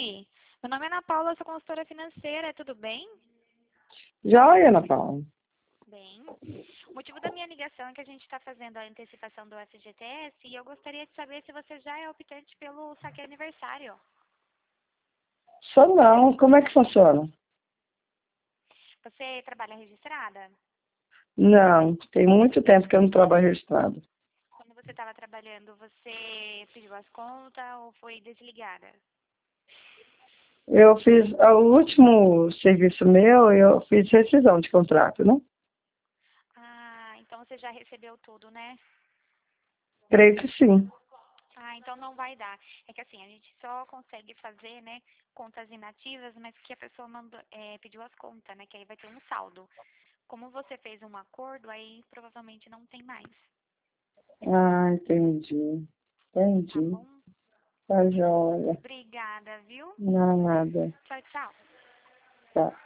Oi, meu nome é Ana Paula, sou consultora financeira, tudo bem? Joia, Ana Paula. Bem. O motivo da minha ligação é que a gente está fazendo a antecipação do FGTS e eu gostaria de saber se você já é optante pelo saque aniversário. Só não. Como é que funciona? Você trabalha registrada? Não, tem muito tempo que eu não trabalho registrado. Quando você estava trabalhando, você pediu as contas ou foi desligada? Eu fiz, o último serviço meu, eu fiz rescisão de contrato, né? Ah, então você já recebeu tudo, né? Creio que sim. Ah, então não vai dar. É que assim, a gente só consegue fazer, né, contas inativas, mas que a pessoa mandou, pediu as contas, né, que aí vai ter um saldo. Como você fez um acordo, aí provavelmente não tem mais, Ah, entendi. tá Entendi. bom? Tá joia. Obrigada, viu? Nada. Tchau, tchau. Tá.